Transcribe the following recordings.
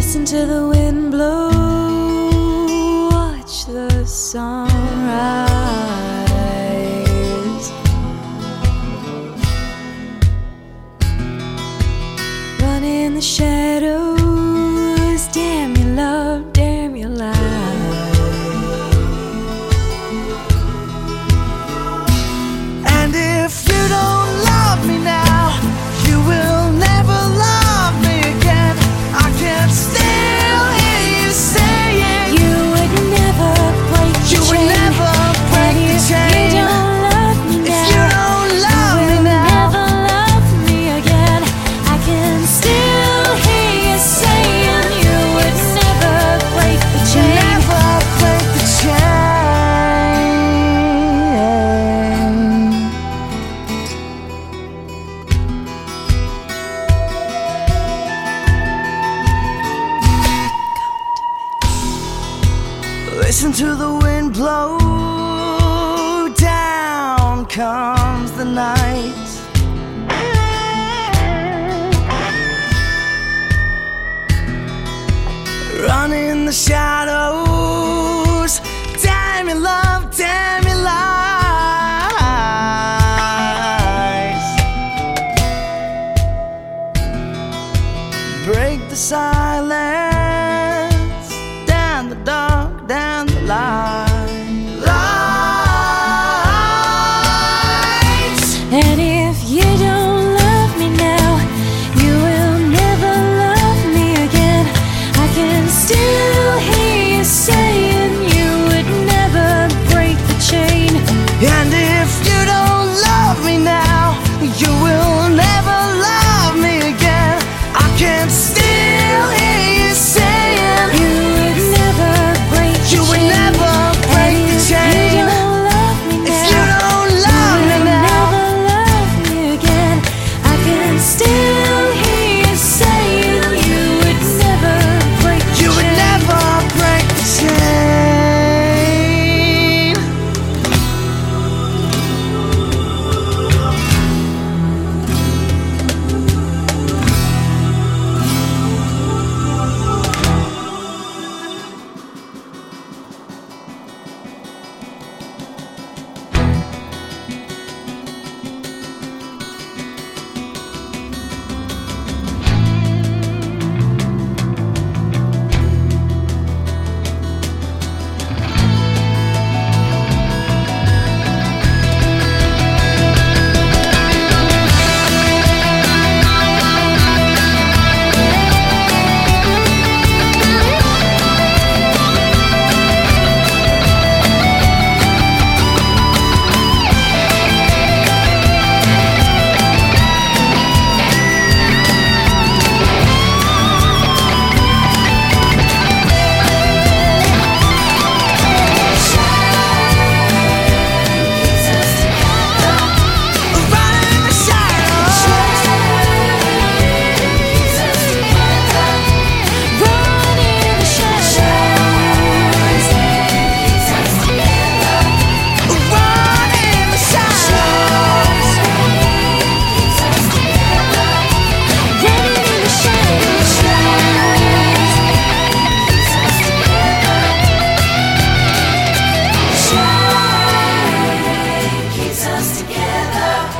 Listen to the wind blow, watch the sunrise. Run in the shadows, damn your love, damn your life. And if you don't love me now, you will never love me again. I can still hear you saying You would never break the you would chain. never break the chain. You don't love me If now, you don't love you me will now, never love me again. I can still hear you saying you would never break the chain. never break the chain. Listen to the wind blow, down comes the night. Run in the shadows, damn your love, damn your lies. Break the silence, down the dark, down the line. Lights. And if you don't love me now, you will never love me again. I can still hear you saying you would never break the chain. And if you don't love me now, you will never love me again. I can still hear you saying You would never break the you would chain. never break And the if chain. you don't love me If now, you don't love me you will now, never love me again. I can still hear you saying you would never break the you would chain. never break the chain.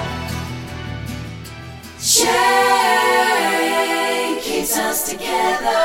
Chain keeps us together.